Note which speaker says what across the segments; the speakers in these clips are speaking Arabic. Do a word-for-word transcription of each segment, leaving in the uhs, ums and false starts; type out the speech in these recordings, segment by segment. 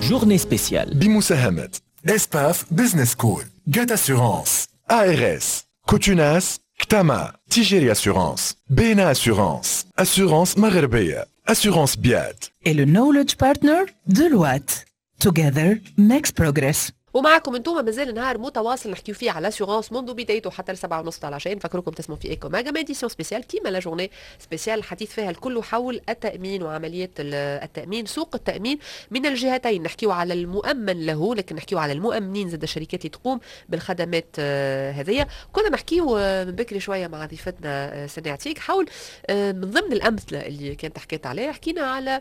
Speaker 1: Journée spéciale
Speaker 2: بمساهمة اسباف بزنس سكول، جات اسيورانس، ا ار اس، كوتوناس، كتاما، تيجيري اسيورانس، بينا اسيورانس، اسيورانس مغربية، اسيورانس بيات
Speaker 3: et le knowledge partner Deloitte. Together makes progress.
Speaker 4: ومعكم انتم مازال نهار متواصل نحكيو فيه على لاسيغونس منذ بدايته حتى السبعة ونص على العشاء. نفكركم تسمعوا في ايكو ماجا اديسيون سبيسيال كيما لا جورني سبيسيال الحديث فيها الكل حول التامين وعمليه التامين، سوق التامين من الجهتين. نحكيو على المؤمن له، لكن نحكيو على المؤمنين زاد الشركات اللي تقوم بالخدمات هذه. كنا نحكيو من بكري شويه مع ضيفتنا سنة عتيق حول من ضمن الامثله اللي كانت حكيت عليها، حكينا على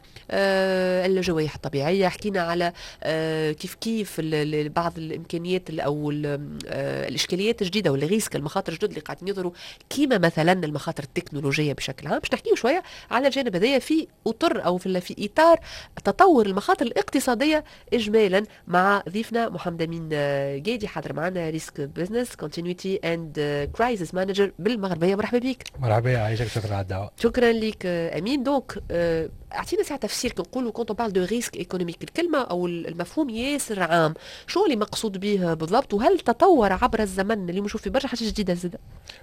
Speaker 4: الجوائح الطبيعيه، حكينا على كيف كيف بعض الامكانيات او الاشكاليات الجديده والريسك المخاطر الجدد اللي قاعدين يظهروا، كيما مثلا المخاطر التكنولوجيه بشكل عام. باش نحكيو شويه على الجانب هذايا في اطر او في في اطار تطور المخاطر الاقتصاديه اجمالا مع ضيفنا محمد امين قايدي، حاضر معنا ريسك بزنس كونتينيوتي اند كرايسيس مانجر بالمغربيه. مرحبا بك.
Speaker 5: مرحبا، عايشك، شكرا على الدعوه.
Speaker 4: شكرا لك امين. دونك اعطينا ساعه تفسير كنقولوا كونت بارل دو ريسك ايكونوميك، الكلمه او المفهوم ياسر عام، شو اللي مقصود به بالضبط، وهل تطور عبر الزمن اللي نشوف في برشا حاجه جديده زاده؟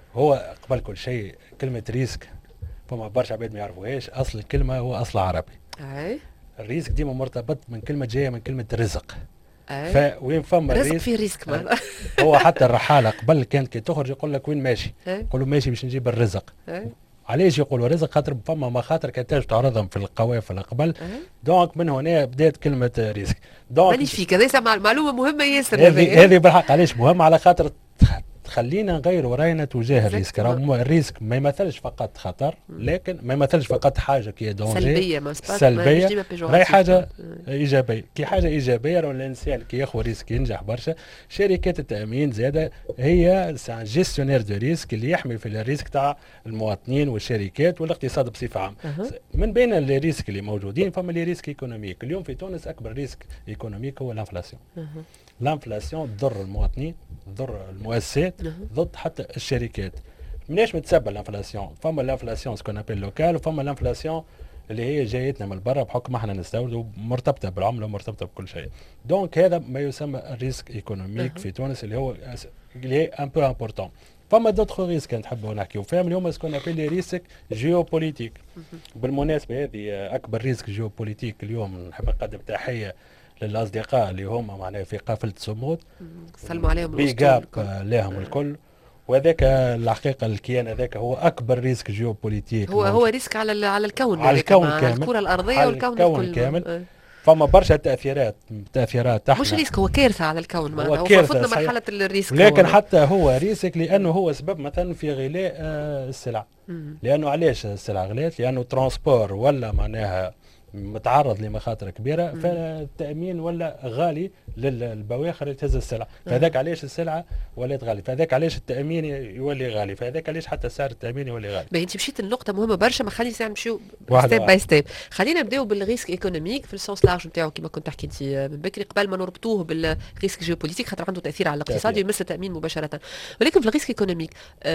Speaker 5: هو قبل كل شيء كلمه ريسك فما برشا عباد ما يعرفوهاش، اصل الكلمه هو اصل عربي.
Speaker 4: اي
Speaker 5: الريسك ديما مرتبط من كلمه جايه من كلمه رزق.
Speaker 4: اي
Speaker 5: فوين فما
Speaker 4: رزق في ريسك ما.
Speaker 5: هو حتى الرحاله قبل كانت كي تخرج يقول لك وين ماشي؟ يقول له ماشي باش نجيب الرزق.
Speaker 4: أي.
Speaker 5: علاش يقولوا رزق؟ خاطر فما مخاطر كانت تعرضهم في القوافل قبل. دونك من هنا بدات كلمه ريسك. دونك
Speaker 4: مانيفيك، هذا معلومه مهمه ياسر.
Speaker 5: هذه هذه بالحق علاش مهم، على خاطر خلينا نغيروا راينا تجاه الريسك. راهو الريسك ما يمثلش فقط خطر، لكن ما يمثلش فقط حاجه كي دونجي
Speaker 4: سلبيه، ما
Speaker 5: سلبيه، راهي حاجه ايجابيه. كي حاجه ايجابيه راهو الانسان كي ياخذ ريسك ينجح برشا. شركات التامين زاده هي جيستيونير دو ريسك اللي يحمي في الريسك تاع المواطنين والشركات والاقتصاد بصفه عامه. أه. من بين الريسك اللي موجودين فما لي ريسك ايكونوميك. اليوم في تونس اكبر ريسك ايكونوميك هو الانفلاسيون. أه. الانفلاسيون تضر المواطنين، تضر المؤسسات، ضد حتى الشركات. مناش متسبب الانفلاسيون؟ فما الانفلاسيون سكون ابل لوكال، وفما الانفلاسيون اللي هي جايتنا من برا بحكم احنا نستوردوا، مرتبطه بالعمله ومرتبطه بكل شيء. دونك هذا ما يسمى الريسك ايكونوميك في تونس اللي هو اللي هي ان بو امبورطون. فما دوطخ ريسك نحبوا نحكيو فيهم اليوم سكون ابل لي ريسك جيوبوليتيك. بالمناسبه هذه اكبر ريسك جيوبوليتيك اليوم. نحب نقدم تحيه للاصدقاء اللي هما معناها في قافله صمود،
Speaker 4: سلموا عليهم
Speaker 5: بيجاب لهم الكل. وهذاك الحقيقه الكيان هذاك هو اكبر ريسك جيوبوليتيك.
Speaker 4: هو هو ريسك على على الكون،
Speaker 5: على الكون كامل،
Speaker 4: على الكره الارضيه والكون الكل
Speaker 5: كامل. أه. فما برشا تاثيرات تاثيرات تحت.
Speaker 4: مش ريسك، هو كارثه على الكون معناها.
Speaker 5: هو كارثه
Speaker 4: مرحله الريسك،
Speaker 5: لكن هو. حتى هو ريسك لانه هو سبب مثلا في غلاء آه السلع. مم. لانه علاش السلع غلات؟ لانه ترانسبور ولا معناها متعرض لمخاطر كبيره، فالتامين ولا غالي للبواخر اللي تهز السلعه، فهذاك علاش السلعه ولات غالي، فهذاك علاش التامين يولي غالي، فهذاك علاش حتى سعر التامين يولي غالي.
Speaker 4: باهي انت مشيت لنقطه مهمه برشا، ما خلينا نمشيو ستيب باي ستيب. خلينا نبداو بالريسك ايكونوميك في السونس لارج نتاعو كما كنت تحكي انت من بكري، قبل ما نربطوه بالريسك جيوبوليتيك خاطر عنده تاثير على الاقتصاد ويمس التامين مباشره. ولكن في الريسك ايكونوميك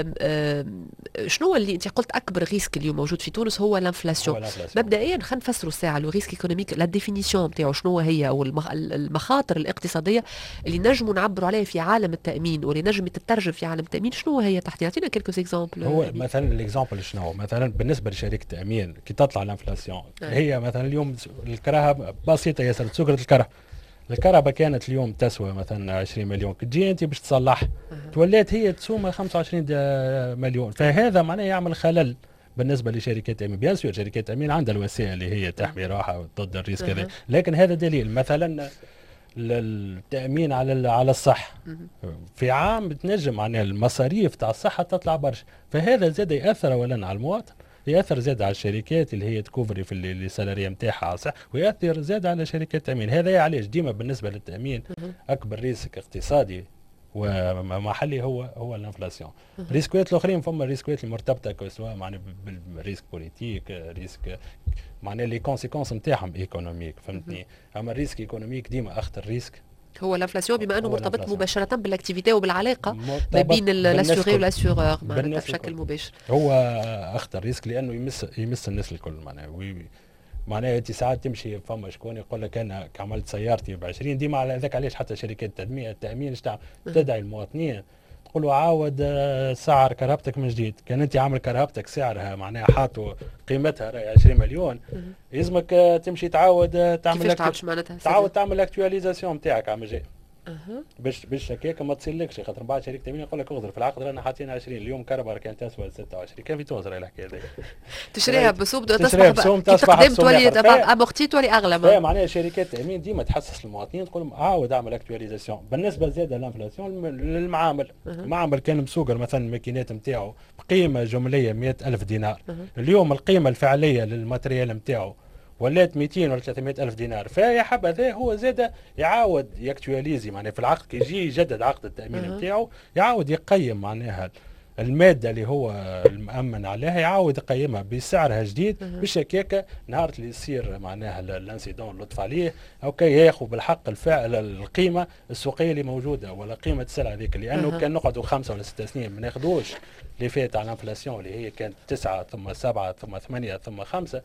Speaker 4: شنو اللي انت قلت اكبر ريسك اليوم موجود في تونس هو الانفلاسيون. مبدئيا خلينا نفسروا الساعه لو ريسك ايكونوميك لا ديفينيسيون نتاعو شنو هي، او المخاطر الاقتصاديه اللي نجموا نعبروا عليها في عالم التامين واللي نجم تترجم في عالم التامين. شنو هي تحت؟ يعطينا كيلكو اكزامبل.
Speaker 5: هو يعني مثلا الاكزامبل شنو؟ مثلا بالنسبه لشركه التامين كي تطلع الانفلاسيون آه. هي مثلا اليوم الكراهه بسيطه ياسر، سكره الكره الكهرباء كانت اليوم تسوى مثلا عشرين مليون، كي تجي انت باش تصلح أه. تولات هي تسوم خمسة وعشرين مليون، فهذا معناه يعمل خلل بالنسبه لشركات التامين. بيان سور شركات التامين عندها الوسائل اللي هي تحمي روحها ضد الريسك هذا، لكن هذا دليل. مثلا التامين على على الصحه في عام بتنجم معناها المصاريف تاع الصحه تطلع برشا، فهذا زاد ياثر اولا على المواطن، ياثر زاد على الشركات اللي هي تكوفري في السالاريه نتاعها على الصحه، وياثر زاد على شركات التامين. هذا علاش ديما بالنسبه للتامين اكبر ريسك اقتصادي ومحلي هو هو الانفلاسيون. ريسكوات الاخرين فما ريسكوات المرتبطه سواء معناها بالريسك بوليتيك، ريسك معناها لي كونسيكونس نتاعهم ايكونوميك، فهمتني. اما الريسك ايكونوميك ديما اخطر ريسك
Speaker 4: هو الانفلاسيون، بما انه مرتبط مباشره بالاكتيفيتي وبالعلاقه ما بين لاسيوري والاسيورور بشكل مباشر.
Speaker 5: هو اخطر ريسك لانه يمس يمس الناس الكل معناها، معناها انت ساعات تمشي فما شكون يقول لك انا عملت سيارتي ب عشرين ديما على هذاك. علاش حتى شركات التأمين التأمين ايش تعمل؟ تدعي المواطنين تقول له عاود سعر كرهبتك من جديد. كان انت عامل كرهبتك سعرها معناها حاطوا قيمتها راهي عشرين مليون، يلزمك تمشي تعاود تعمل لك تعاود تعمل الاكتواليزاسيون نتاعك عام جاي.
Speaker 4: اها
Speaker 5: باش باش هكاك ما تصيرلكش، خاطر بعد شركه تامين يقول لك اغدر في العقد رانا حاطين عشرين اليوم كربر كانت تسوى ستة وعشرين. كيف توصل الحكايه هذه؟
Speaker 4: تشريها بسوم
Speaker 5: تشريها بسوم تصبح
Speaker 4: تقدم تولي امورتي تولي اغلى.
Speaker 5: معناها شركات التامين ديما تحسس المواطنين تقول لهم عاود اعمل اكتواليزاسيون. بالنسبه زاد الانفلاسيون للمعامل، المعامل كان مسوقر مثلا الماكينات نتاعو بقيمه جمليه مئة ألف دينار، اليوم القيمه الفعليه للماتريال نتاعو ولات مئتين ولا ثلاثمئة ألف دينار. فيا حبذا هو زاد يعاود يكتواليزي معناها في العقد كي يجي يجدد عقد التأمين نتاعو يعاود يقيم معناها المادة اللي هو المأمن عليها يعاود يقيمها بسعرها جديد باش هكاك نهار اللي يصير معناها الانسيدون لطف عليه او كي ياخذ بالحق الفعل القيمة السوقية اللي موجودة ولا قيمة السلعة هذيك. لأنه كان نقعدوا خمسة ولا ستة سنين ما ناخذوش اللي فات على الانفلاسيون اللي هي كانت تسعة ثم سبعة ثم ثمانية ثم خمسة.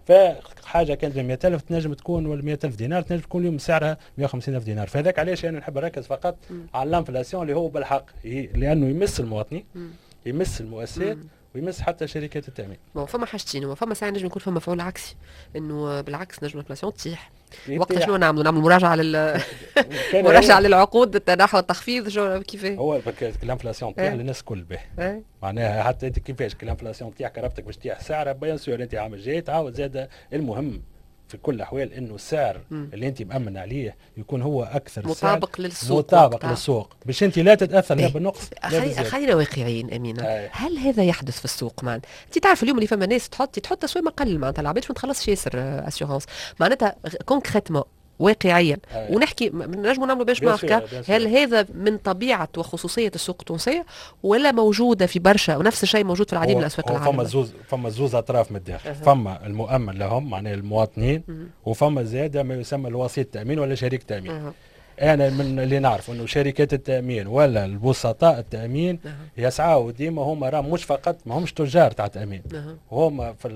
Speaker 5: فحاجة كانت ب مئة ألف تنجم تكون ولا مئة ألف دينار تنجم تكون اليوم سعرها مئة وخمسين ألف دينار. فهذاك علاش أنا نحب نركز فقط على الانفلاسيون اللي هو بالحق لأنه يمس المواطنين يمس المؤسسات ويمس حتى شركات التامين.
Speaker 4: ما فما حاجتين، وفما ساعه نجم يكون فما مفعول عكسي انه بالعكس نجم الانفلاسيون تطيح. وقت شنو نعملوا؟ نعملوا مراجعه لل مراجعه للعقود التنحو والتخفيض شو كيفاه؟
Speaker 5: هو الانفلاسيون تطيح للناس الكل به. معناها حتى انت كيفاش الانفلاسيون تطيح كرهبتك باش تطيح سعرها بيان سور انت عامل جاي تعاود زاد. المهم في كل الاحوال انه السعر مم. اللي انت مامن عليه يكون هو اكثر
Speaker 4: مطابق للسوق
Speaker 5: مطابق وقتها. للسوق باش انت لا تتاثر لا بالنقص.
Speaker 4: خلينا واقعيين امينه. آه. هل هذا يحدث في السوق؟ مان انت تعرف اليوم اللي فما ناس تحط تحط تسوي مقل معناتها العباد ما تخلصش ياسر اسيورونس معناتها كونكريتمون واقعيا. آه. ونحكي نجموا نعملوا باش ماركه. هل هذا من طبيعه وخصوصيه السوق التونسيه ولا موجوده في برشا ونفس الشيء موجود في العديد من الاسواق العالميه؟
Speaker 5: فما زوز فما زوز اطراف من الداخل. أه. فما المؤمن لهم معناه المواطنين مم. وفما زاده ما يسمى الوسيط التامين ولا شريك تامين. أه. انا من اللي نعرف انه شركات التامين ولا الوسطاء التامين أه. يسعوا ديما هما راه مش فقط ما همش تجار تاع تامين. أه. هما في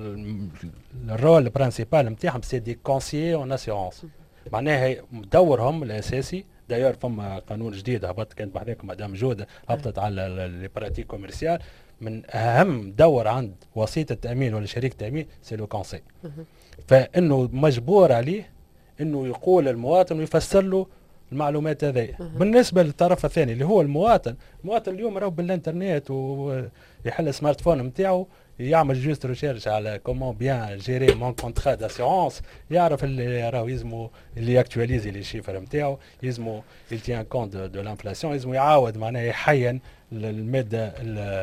Speaker 5: الرول البرانسيبال نتاعهم سي دي كونسيي اون اسيورونس. معناها دورهم الاساسي داير فما قانون جديد هبط كانت بحذاك مدام جوده هبطت على لي براتيك كوميرسيال. من اهم دور عند وسيط التامين ولا شريك التامين سي لو كونسي. فانه مجبور عليه انه يقول المواطن ويفسر له المعلومات هذه. بالنسبه للطرف الثاني اللي هو المواطن، المواطن اليوم راهو بالانترنت ويحل السمارت فون نتاعو يعمل جوست ريشيرش على كومون بيان جيري مون كونترا داسيورونس، يعرف اللي راهو يلزمو اللي اكتواليزي لي شيفر نتاعو، يلزمو يلتيان كونت دو لانفلاسيون، يلزمو يعاود معناها يحين الماده.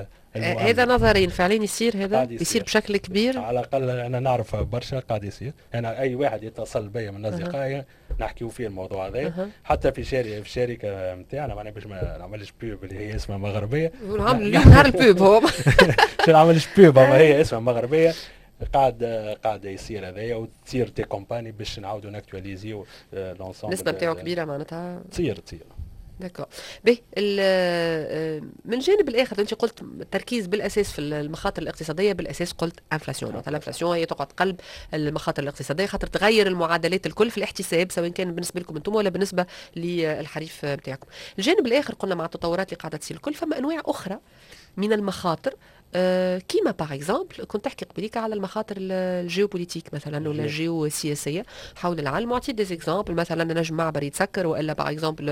Speaker 4: هذا نظريا فعليا يصير هذا يصير, يصير بشكل كبير.
Speaker 5: على الاقل انا نعرف برشا قاعد يصير. انا اي واحد يتصل بيا من اصدقائي نحكيو فيه الموضوع هذا. أه. حتى في شركه في الشركه نتاعنا معناها باش ما نعملش بيوب اللي هي اسمها مغربيه.
Speaker 4: اليوم نهار البيوب هو
Speaker 5: باش نعملش بيوب اما هي اسمها مغربيه. قاعد قاعد يصير هذايا وتصير تي كومباني باش نعاودوا ناكتواليزيو لونسومبل.
Speaker 4: النسبه نتاعو كبيره معناتها
Speaker 5: تصير تصير
Speaker 4: داكور. باهي من الجانب الاخر انت قلت التركيز بالاساس في المخاطر الاقتصاديه، بالاساس قلت انفلاسيون. مثلا الانفلاسيون هي تقعد قلب المخاطر الاقتصاديه خاطر تغير المعادلات الكل في الاحتساب سواء كان بالنسبه لكم انتم ولا بالنسبه للحريف بتاعكم. الجانب الاخر قلنا مع التطورات اللي قاعده تصير الكل فما انواع اخرى من المخاطر. أه كيما باغ اكزومبل كنت تحكي قبليك على المخاطر الجيوبوليتيك مثلا ولا الجيوسياسيه حول العالم. واعطي دي اكزومبل مثلا نجم معبر يتسكر والا باغ اكزومبل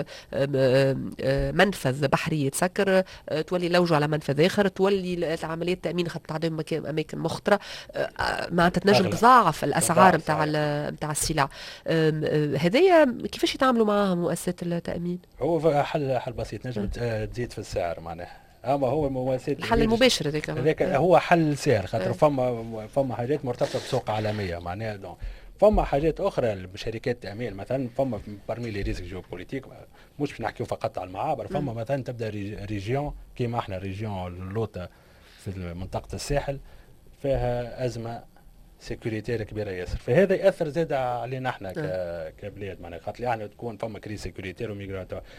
Speaker 4: منفذ بحري يتسكر، أه تولي لوجوا على منفذ اخر، تولي عمليه تامين خط عندهم اماكن مخطره، أه معناتها تنجم تضاعف الاسعار نتاع نتاع السلع. هذايا كيفاش يتعاملوا معاها مؤسسات التامين؟
Speaker 5: هو حل حل بسيط نجم تزيد في السعر معناها. اما هو المواسير
Speaker 4: الحل المباشر هذاك
Speaker 5: هذاك هو حل سعر خاطر فما فما حاجات مرتبطه بسوق عالميه معناها. دون فما حاجات اخرى بشركات التامين مثلا فما برمي لي ريسك جيوبوليتيك مش باش نحكيو فقط على المعابر. فما م. مثلا تبدا ريجيون كيما احنا ريجيون لوطا في منطقه الساحل فيها ازمه سيكوريتير كبيره ياسر، فهذا ياثر زاد علينا احنا كبلاد معناها خاطر احنا تكون فما كريس سيكوريتير وميغراتور.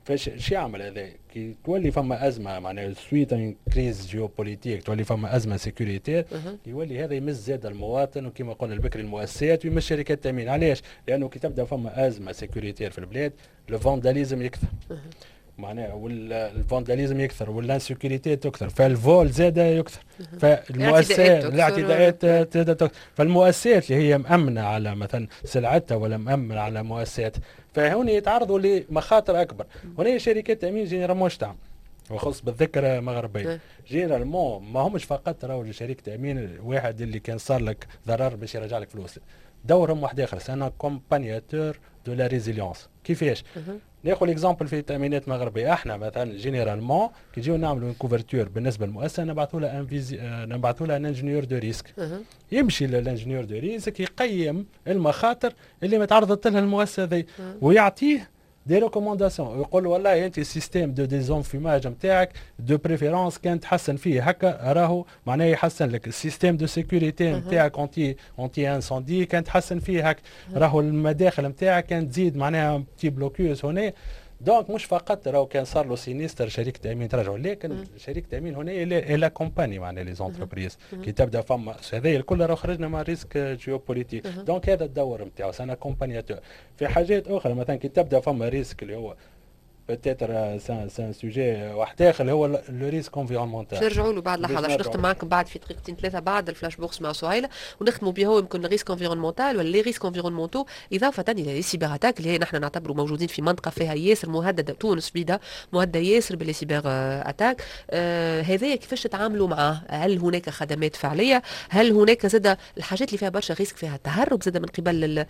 Speaker 5: فاش شو يعمل هذا؟ كي تولي فما ازمه معناها سويت ان كريز جيوبوليتيك، تولي فما ازمه سيكوريتير، يولي هذا يمس زاد المواطن، وكما قلنا البكري المؤسسات ويمس شركات التامين. علاش؟ لانه كي تبدا فما ازمه سيكوريتير في البلاد لو فانداليزم يكثر معناها، والفانداليزم يكثر والانسيكوريتي تكثر، فالفول زاد يكثر، فالمؤسسات الاعتداءات تكثر، فالمؤسسات اللي هي مأمنة على مثلا سلعتها ولا مأمنة على مؤسسات، فهون يتعرضوا لمخاطر اكبر. هنا شركات التامين جينيرالمون اش تعمل؟ وخص بالذكر مغربيه جينيرالمون ما همش فقط راهو شركه تامين واحد اللي كان صار لك ضرر باش يرجع لك فلوس، دورهم واحد اخر سانا كومبانياتور دو لا ريزيليونس. كيفاش؟ ناخذ اكزامبل في التامينات المغربيه، احنا مثلا جينيرالمون كي نجيو نعملوا كوفرتور بالنسبه للمؤسسه نبعثوا لها انفيزي نبعثوا لها ان انجينيور دو ريسك، يمشي للانجينيور دو ريسك يقيم المخاطر اللي متعرضت لها المؤسسه ذي ويعطيه دي ريكومونداسيون، ويقول والله انت السيستيم دو ديزونفيماج نتاعك دو بريفيرونس كان تحسن فيه هكا، راهو معناه يحسن لك السيستيم دو سيكوريتي نتاعك اونتي اونتي انسوندي كان تحسن فيه هكا، راهو المداخل نتاعك كان تزيد معناها بتي بلوكيوس هنا. دونك مش فقط راهو كان صار له سينيستر شركه تامين ترجعوا، لكن شركه تامين هنا الى كومباني معناها لي زونتربريز كي تبدا فما هذا الكل راه خرجنا مع ريسك جيوبوليتيك. دونك هذا الدور نتاعو سانا كومبانياتور. في حاجات اخرى مثلا كي تبدا فما ريسك اللي هو بتاتر سان سان سوجي واحد اخر اللي هو لو ريسك انفيرونمونتال،
Speaker 4: نرجعوا له بعد لحظه. باش نختم معكم بعد في دقيقتين ثلاثه بعد الفلاش بوكس مع سهيله، ونختموا به هو يمكن الريسك انفيرونمونتال ولا لي ريسك انفيرونمونتو، اضافه الى لي سيبر اتاك اللي هي نحن نعتبروا موجودين في منطقه فيها ياسر مهدده، تونس بيدا مهدده ياسر باللي سيبر اتاك. آه هذايا كيفاش تتعاملوا معه؟ هل هناك خدمات فعليه؟ هل هناك زاد الحاجات اللي فيها برشا ريسك فيها تهرب زاد من قبل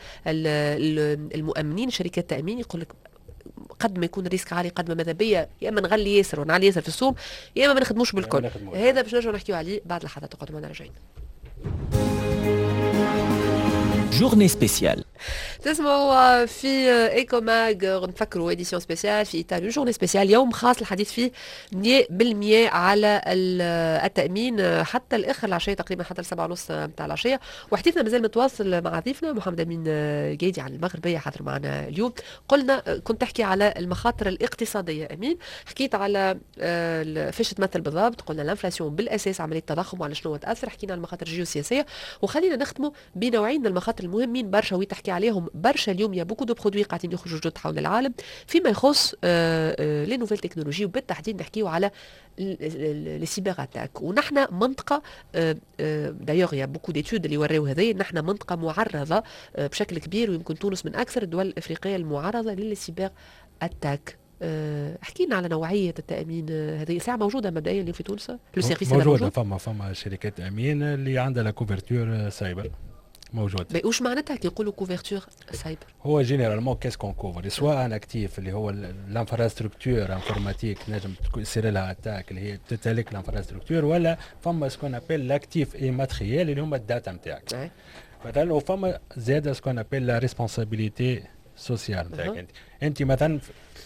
Speaker 4: المؤمنين شركات التامين؟ يقول لك قد ما يكون الريسك عالي قد ما ماذا بيا يا اما نغلي ياسر ونعلي ياسر في السوم يا اما ما نخدموش بالكل. هذا باش نرجعوا نحكيو عليه بعد لحظات. تقعدوا معنا راجعين.
Speaker 1: جورني سبيسيال
Speaker 4: تسمعوا في ايكو ماج، نفكروا اديسيون سبيسيال في اطار جورني سبيسيال، يوم خاص الحديث فيه مية بالمية على التامين حتى الاخر العشيه تقريبا حتى السبعة ونص نتاع العشيه. وحديثنا مازال متواصل مع ضيفنا محمد امين قايدي على المغربيه حاضر معنا اليوم. قلنا كنت تحكي على المخاطر الاقتصاديه امين، حكيت على فاش تمثل بالضبط، قلنا الانفلاسيون بالاساس عمليه التضخم وعلى شنو تاثر، حكينا على المخاطر الجيوسياسيه، وخلينا نختموا بنوعين من المخاطر المهمين برشا وتحكي عليهم برشا اليوم. يا بوكو دو برودوي قاعدين يخرجوا جدد حول العالم فيما يخص لي نوفيل تكنولوجي، وبالتحديد نحكيو على لي سيبر اتاك. ونحن منطقه دايوغ يا بوكو ديتود اللي وراو هذه، نحن منطقه معرضه بشكل كبير، ويمكن تونس من اكثر الدول الافريقيه المعرضه للي سيبر اتاك. حكينا على نوعيه التامين هذه، ساعه موجوده مبدئيا في تونس لو سيرفيس
Speaker 5: موجوده موجود. فما فما شركات تامين اللي عندها لا كوفرتور سايبر موجود.
Speaker 4: واش معناتها كي نقولوا كوفرتور سايبر؟
Speaker 5: هو جينيرالمون كيس كون كوفر سواء ان اكتيف اللي هو الانفراستركتور انفورماتيك نجم يصير لها اتاك اللي هي تتلك الانفراستركتور، ولا فما سكون ابيل لاكتيف اي ماتريال اللي هما الداتا نتاعك مثلا، وفما زاده سكون ابيل لا ريسبونسابيلتي سوسيال نتاعك. انت انت مثلا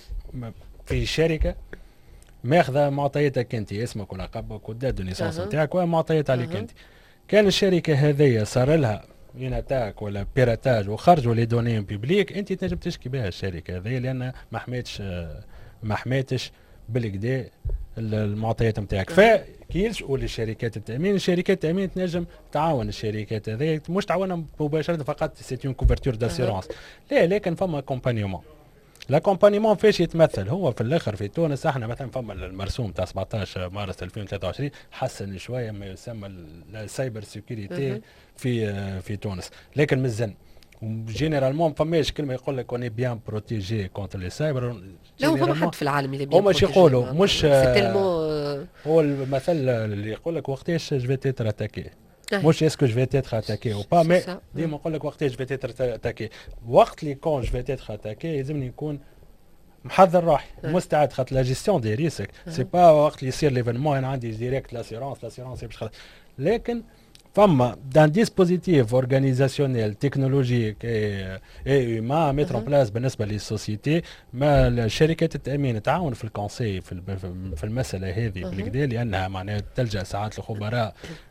Speaker 5: في شركه ماخذه معطياتك انت، اسمك ولقبك ودات دو نيسانس نتاعك ومعطيات عليك انت. كان الشركه هذيا صار لها ين اتاك ولا بيراتاج وخرجوا لي دوني بيبليك، انت تنجم تشكي بها الشركه هذه لان ما حميتش ما حميتش بالكدا المعطيات نتاعك. فكي يلجؤوا للشركات التامين، الشركات التامين تنجم تعاون الشركات هذه، مش تعاونهم مباشره فقط سي اون كوفرتور داسيرونس، لا لكن فما كومبانيومون. لاكومبانيمون فاش يتمثل؟ هو في الاخر في تونس احنا مثلا فما المرسوم تاع سبعطاش مارس ألفين وثلاثة وعشرين حسن شويه ما يسمى السايبر سيكوريتي في في تونس، لكن مازال جينيرالمون فماش كلمه يقول لك اوني بيان بروتيجي كونتر لي سايبر.
Speaker 4: لا فما حد في العالم اللي بيان
Speaker 5: هما شي يقولوا مش
Speaker 4: هو
Speaker 5: المثل اللي يقول لك وقتاش جو تيتر اتاكي، مش اسكو جو تيتر اتاكي او با، مي ديما نقول لك وقتاش جو تيتر اتاكي. وقت اللي كون جو تيتر اتاكي لازمني نكون محضر روحي مستعد، خاطر لا جيستيون دي ريسك سي با وقت اللي يصير ليفينمون انا عندي ديريكت لاسيرونس لاسيرونس باش خاطر، لكن فما دان ديسبوزيتيف اورغانيزاسيونيل تكنولوجيك اي اي ما ميتر ان بلاس بالنسبه للسوسيتي. ما شركات التامين تعاون في الكونسي في في المساله هذه بالكدا، لانها معناها تلجا ساعات الخبراء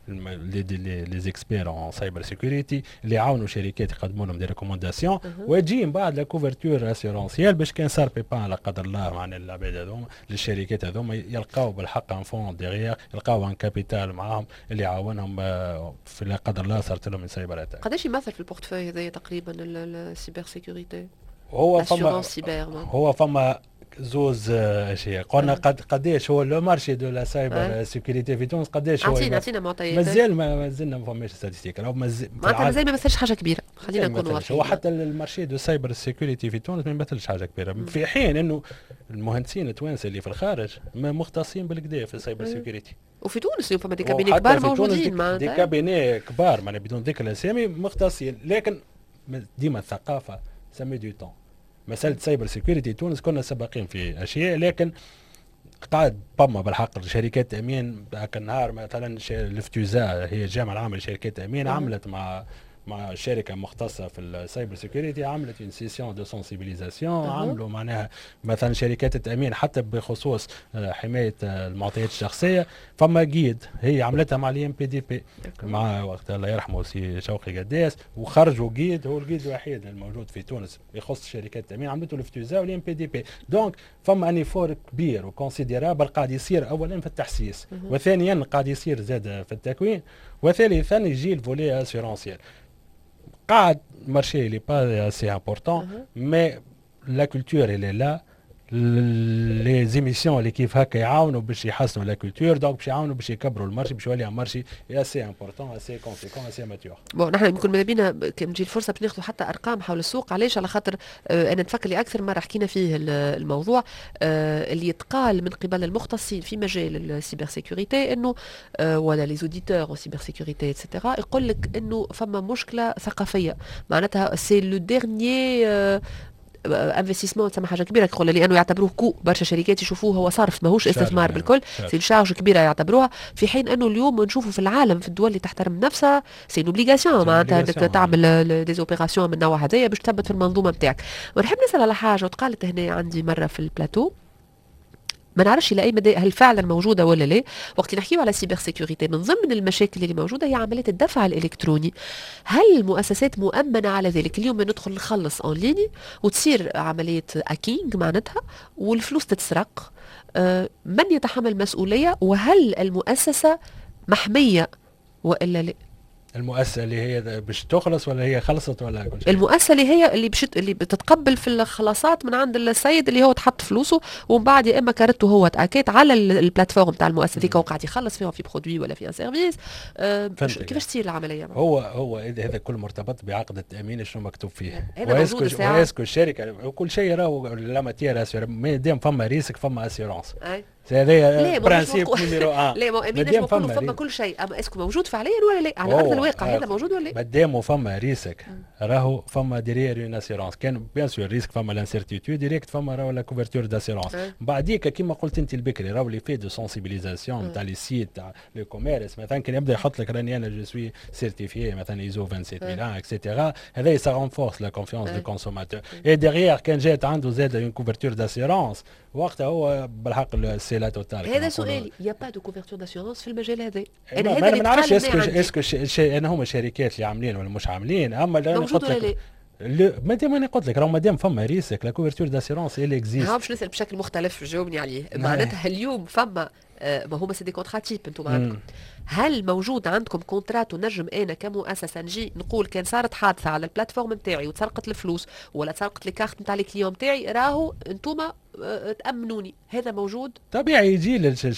Speaker 5: لي زيكسبير ان سايبر سيكوريتي اللي يعاونوا شركات يقدموا لهم دي ريكومونداسيون وتجي من بعد لا كوفرتور اسيورونسيال باش كان صار بيبان لا قدر الله معنا العباد هذوما للشركات هذوما يلقاو بالحق ان فون ديغيير يلقاو ان كابيتال معاهم اللي يعاونهم في لا قدر الله صارت لهم من سايبر اتاك.
Speaker 4: قداش يمثل في البورتفوي هذايا تقريبا السيبر سيكوريتي؟
Speaker 5: هو فما هو فما زوز اشياء قلنا قد قداش هو لو مارشي دو لا سايبر سيكوريتي في تونس قداش هو
Speaker 4: عطينا عطينا معطيات
Speaker 5: مازال ما زلنا ما فماش ستاتستيك راهو مازال
Speaker 4: معناتها مازال ما يمثلش حاجه كبيره خلينا نكونوا واضحين.
Speaker 5: هو حتى المارشي دو سايبر سيكوريتي في تونس ما يمثلش حاجه كبيره م. في حين انه المهندسين التوانسه اللي في الخارج مختصين بالكدا في السايبر سيكوريتي
Speaker 4: وفي تونس اليوم فما دي كابيني كبار موجودين
Speaker 5: معناتها دي كابيني كبار معناها بدون ذكر الاسامي مختصين لكن ديما الثقافه سمي دو طون. مسألة سايبر سيكوريتي تونس كنا سباقين في أشياء لكن قاعد بما بالحق الشركات تأمين ذاك النهار مثلا الفتوزا هي الجامعة العامة لشركات تأمين عملت مع مع شركه مختصه في السايبر سيكوريتي عملت اون سيسيون دو سنسيبيليزاسيون عملوا معناها مثلا شركات التامين حتى بخصوص حمايه المعطيات الشخصيه فما جيد هي عملتها مع الام بي دي بي مع وقت الله يرحمه سي شوقي قداس وخرجوا جيد هو الجيد الوحيد الموجود في تونس يخص شركات التامين عملته الفتوزا والام بي دي بي دونك فما اني فور كبير وكونسيديرابل قاعد يصير اولا في التحسيس وثانيا قاعد يصير زاد في التكوين وثالثا يجي الفولي اسيرونسيال قاعد مارشي اللي با سي امبورطون مي لا كولتور اللي لا لي زيميسيون اللي كيف هكا يعاونوا باش يحسنوا لا كولتور دونك باش يعاونوا باش يكبروا المارشي باش يولي مارشي اسي امبورطون اسي كونسيكون اسي ماتيور. بون
Speaker 4: نحن يمكن ماذا بينا تجي الفرصه باش ناخذوا حتى ارقام حول السوق علاش على خاطر آه انا نتفكر لي اكثر مره حكينا فيه الموضوع آه اللي يتقال من قبل المختصين في مجال السيبر سيكوريتي انه آه ولا لي زوديتور سيبر سيكوريتي اتسيتيرا يقول لك انه فما مشكله ثقافيه معناتها سي لو ديرنيي آه انفستيسمون تسمى حاجه كبيره كقول لانه يعتبروه كو برشا شركات يشوفوه هو صرف ماهوش استثمار بالكل سي شارج كبيره يعتبروها في حين انه اليوم نشوفوا في العالم في الدول اللي تحترم نفسها سي اوبليغاسيون معناتها انك تعمل دي اوبيراسيون من النوع هذايا باش تثبت في المنظومه نتاعك. ونحب نسال على حاجه وتقالت هنا عندي مره في البلاتو ما نعرفش الى اي مدى هل فعلا موجوده ولا لا. وقت نحكيو على السيبر سيكوريتي من ضمن المشاكل اللي موجوده هي عمليه الدفع الالكتروني. هل المؤسسات مؤمنه على ذلك؟ اليوم ندخل نخلص اون ليني وتصير عمليه اكينج معناتها والفلوس تتسرق، أه من يتحمل مسؤوليه؟ وهل المؤسسه محميه والا لا؟
Speaker 5: المؤسسه اللي هي باش تخلص ولا هي خلصت ولا كل شيء؟
Speaker 4: المؤسسه اللي هي اللي بشت اللي بتتقبل في الخلاصات من عند السيد اللي هو تحط فلوسه ومن بعد يا اما كارته هو تاكيد على البلاتفورم تاع المؤسسه ذيك وقاعد يخلص فيها في برودوي ولا في ان سيرفيس. أه كيفاش تصير العمليه؟
Speaker 5: هو هو هذا كل مرتبط بعقد التامين شنو مكتوب فيه ويسكو الشركه وكل شيء راهو لا ماتير ما دام فما ريسك فما اسيورونس هذا برانسيب نيميرو واحد.
Speaker 4: لا ما امين نجم نقولوا فما كل شيء اما اسكو موجود فعليا ولا لا على ارض الواقع هذا موجود ولا لا؟
Speaker 5: مادام فما ريسك راهو فما ديرير اون اسيرونس كان بيان سور ريسك فما لانسيرتيتود ديريكت فما راهو لا كوفرتور داسيرونس بعديك كيما قلت انت البكري راهو لي في دو سونسيبيليزاسيون تاع لي سيت تاع لو كوميرس مثلا كان يبدا يحط لك راني انا جو سوي سيرتيفيي مثلا ايزو سبعة وعشرين ألف اكسيتيرا هذا سا رونفورس لا كونفيونس دو كونسوماتور اي ديريير كان جات عنده زاد اون كوفرتور داسيرونس وقتها هو بالحق السيلا توتال.
Speaker 4: هذا سؤالي يا با دو كوفرتور داسيورونس في المجال هذا؟
Speaker 5: انا هذا ما نعرفش اسكو اسكو شيء انا هما شركات اللي عاملين ولا مش عاملين اما انا
Speaker 4: قلت لك
Speaker 5: ما دام انا قلت لك راه مادام فما ريسك لا كوفرتور داسيورونس اللي اكزيست.
Speaker 4: ها باش نسال بشكل مختلف جاوبني عليه معناتها اليوم فما آه ما هما سي دي كونترا تيب انتم عندكم هل موجود عندكم كونترات ونجم انا كمؤسسه نجي نقول كان صارت حادثه على البلاتفورم نتاعي وتسرقت الفلوس ولا تسرقت لي كارت نتاع الكليون نتاعي راهو انتم أه تامنوني هذا موجود؟
Speaker 5: طبيعي يجي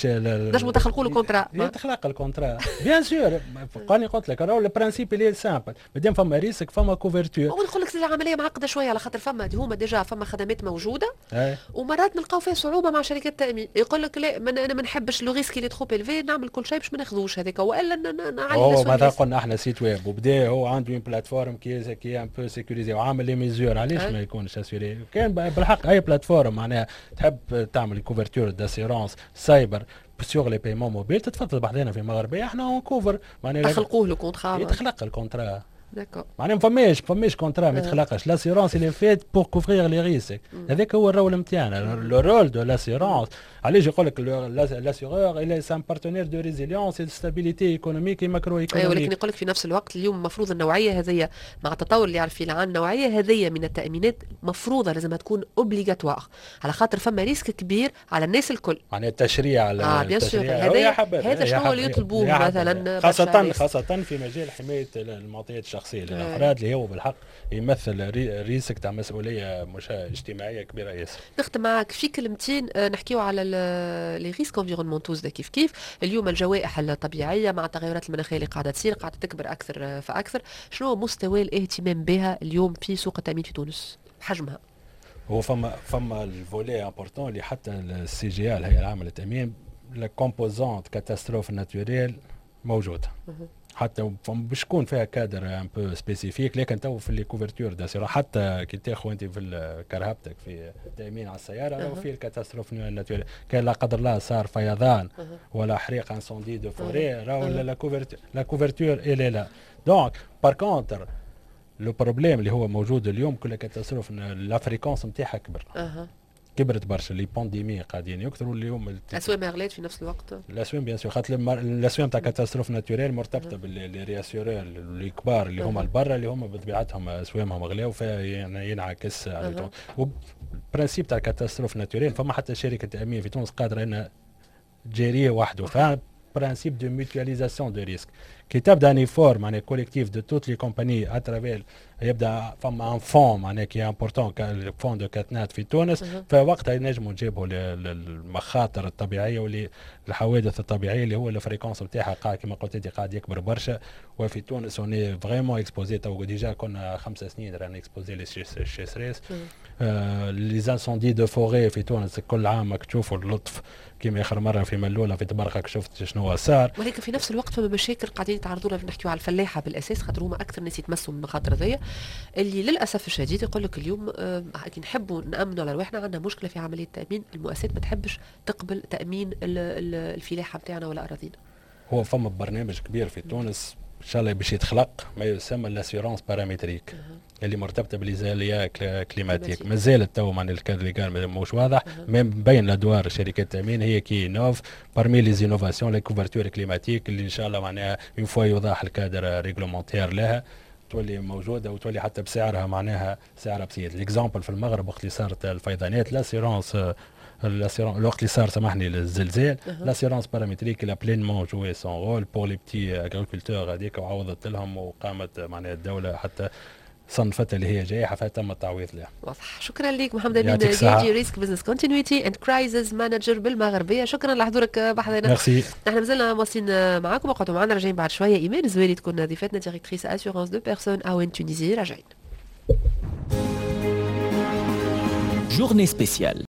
Speaker 4: نجموا تخلقوا له كونترا
Speaker 5: تخلق الكونترا بيان سور قاني قلت لك راهو البرانسيب اللي سامبل مادام فما ريسك فما كوفرتور
Speaker 4: ونقول لك العمليه معقده شويه على خاطر فما هما ديجا فما خدمات موجوده ومرات نلقاو فيها صعوبه مع شركات التامين يقول لك لا من انا ما نحبش لو ريسك اللي تخو بيلفي نعمل كل شيء باش ما ناخذوش هذاك والا نعلي
Speaker 5: هو ماذا قلنا احنا سيت ويب وبدا هو عنده اون بلاتفورم كي كي ان بو سيكوريزي وعامل لي ميزور علاش ما يكونش اسيوري كان بالحق اي بلاتفورم معناها تحب تعمل كوفرتور داسيرونس سايبر سيغ لي بايمون موبيل تتفضل بحذانا في المغربيه احنا اون كوفر
Speaker 4: معناها تخلقوه لو كونترا
Speaker 5: يتخلق الكونترا
Speaker 4: داكور
Speaker 5: معناها ما فماش ما فماش كونترا ما يتخلقش لاسيرونس اللي فات بور كوفرير لي ريسك. هذاك هو الرول نتاعنا لو رول دو لاسيرونس. علاش يقول لك لاسيغور الي سان بارتنير دو ريزيليونس ستابيليتي ايكونوميك ماكرو ايكونوميك.
Speaker 4: ايوه ولكن يقول لك في نفس الوقت اليوم المفروض النوعيه هذه مع التطور اللي يعرف فيه العالم النوعيه هذه من التامينات مفروضه لازمها تكون اوبليغاتوار على خاطر فما ريسك كبير على الناس الكل.
Speaker 5: معناها التشريع على
Speaker 4: اه بيان سور هذا هذا شنو اللي يطلبوه مثلا
Speaker 5: خاصه خاصه في مجال حمايه المعطيات الشخصيه للافراد اللي هو بالحق يمثل ريسك تاع مسؤوليه مش اجتماعيه كبيره ياسر.
Speaker 4: نختم معك في كلمتين نحكيو على لي ريسك انفيرونمونتوز كيف كيف اليوم الجوائح الطبيعيه مع التغيرات المناخيه اللي قاعده تصير قاعده تكبر اكثر فاكثر. شنو مستوى الاهتمام بها اليوم في سوق التامين في تونس بحجمها؟
Speaker 5: هو فما فما الفولي امبورطون اللي حتى السي جي الهيئه العامه للتامين لا كومبوزونت كاتاستروف ناتوريل موجوده. حتى باش يكون فيها كادر ان بو سبيسيفيك لكن تو في لي كوفرتور داسيرون حتى كي تاخذ انت في كرهبتك في التامين على السياره راهو في الكاتاستروف ناتوريل كان لا قدر الله صار فيضان ولا حريق انسوندي دو فوري راهو لا كوفرتور لا كوفرتور الي لا. دونك بار كونتر لو بروبليم اللي هو موجود اليوم كل كاتاستروف لا فريكونس نتاعها كبر. كبرت برشا لي بانديمي قاعدين يكثروا اليوم.
Speaker 4: الاسواق غلات في نفس الوقت.
Speaker 5: الاسواق بيان سور خاطر الاسواق تاع كاتاستروف ناتوريل مرتبطه باللي رياسيورور اللي كبار اللي هما البرا اللي هما بطبيعتهم اسواقهم غلاو فينعكس على البرانسيب تاع كاتاستروف ناتوريل. فما حتى شركه تامين في تونس قادره انها تجيريه وحده. فيها برانسيب دو ميوتواليزاسيون دو ريسك كي تبدا ان فور معناها كوليكتيف دو توت لي كومباني اترافير يبدا فما ان فون معناها كي امبورتون فون دو كاتنات في تونس. فوقتها ينجموا نجيبوا المخاطر الطبيعيه واللي الحوادث الطبيعيه اللي هو الفريكونس نتاعها قاعد كما قلت انت قاعد يكبر برشا. وفي تونس اوني فريمون اكسبوزي تو ديجا كنا خمس سنين رانا اكسبوزي للشيسريس. لي زانسوندي دو فوري في تونس كل عام تشوفوا اللطف كيما اخر مره في ملوله في تبرقك شفت شنو صار.
Speaker 4: ولكن في نفس الوقت فما مشاكل قاعدين يتعرضوا لها نحكيو على الفلاحه بالاساس خاطر هما اكثر ناس يتمسوا من المخاطر هذيا اللي للاسف الشديد يقول لك اليوم آه كي نحبوا نامنوا على رواحنا عندنا مشكله في عمليه التامين. المؤسسات ما تحبش تقبل تامين الفلاحه نتاعنا ولا اراضينا.
Speaker 5: هو فما برنامج كبير في تونس ان شاء الله باش يتخلق ما يسمى لاسيورونس بارامتريك اللي مرتبطه بالازاليه كليماتيك. مازالت تو معناها الكادر ليغال مش واضح ما بين الادوار شركات التامين هي كي نوف بارمي لي زينوفاسيون لا كوفرتور كليماتيك اللي ان شاء الله معناها اون فوا يوضح الكادر ريغلومونتير لها تولي موجوده وتولي حتى بسعرها معناها سعرها بسيط. ليكزامبل في المغرب وقت اللي صارت الفيضانات لاسيورونس الوقت اللي صار سامحني للزلزال لاسيرونس بارامتريك لا بلينمون جوي سون رول بور لي بتي اغريكولتور هذيك وعوضت لهم وقامت معناها الدوله حتى صنفتها اللي هي جائحه فتم التعويض لها.
Speaker 4: واضح. شكرا لك محمد امين دي جي ريسك بزنس كونتينيوتي اند كرايسيس مانجر بالمغربيه. شكرا لحضورك بحضنا.
Speaker 5: ميرسي.
Speaker 4: نحن مازلنا مواصلين معكم وقعدوا معنا راجعين بعد شويه. ايمان زويري تكون ضيفتنا ديريكتريس اسيورونس دو بيرسون او ان تونيزي راجعين.
Speaker 1: Journée spéciale.